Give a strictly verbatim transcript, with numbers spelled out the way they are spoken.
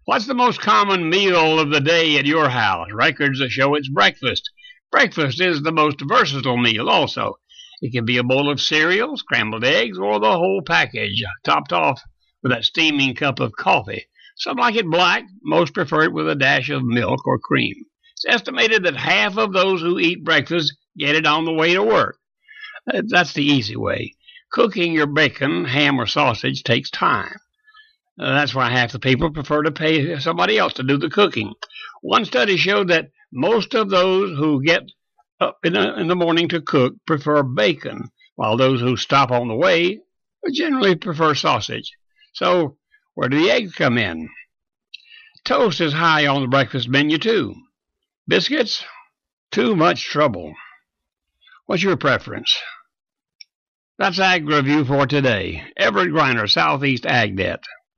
What's the most common meal of the day at your house? Records show it's breakfast. Breakfast is the most versatile meal also. It can be a bowl of cereal, scrambled eggs, or the whole package, topped off with that steaming cup of coffee. Some like it black. Most prefer it with a dash of milk or cream. It's estimated that half of those who eat breakfast get it on the way to work. That's the easy way. Cooking your bacon, ham, or sausage takes time. Uh, that's why half the people prefer to pay somebody else to do the cooking. One study showed that most of those who get up in the, in the morning to cook prefer bacon, while those who stop on the way generally prefer sausage. So, where do the eggs come in? Toast is high on the breakfast menu, too. Biscuits? Too much trouble. What's your preference? That's Ag Review for today. Everett Griner, Southeast AgNet.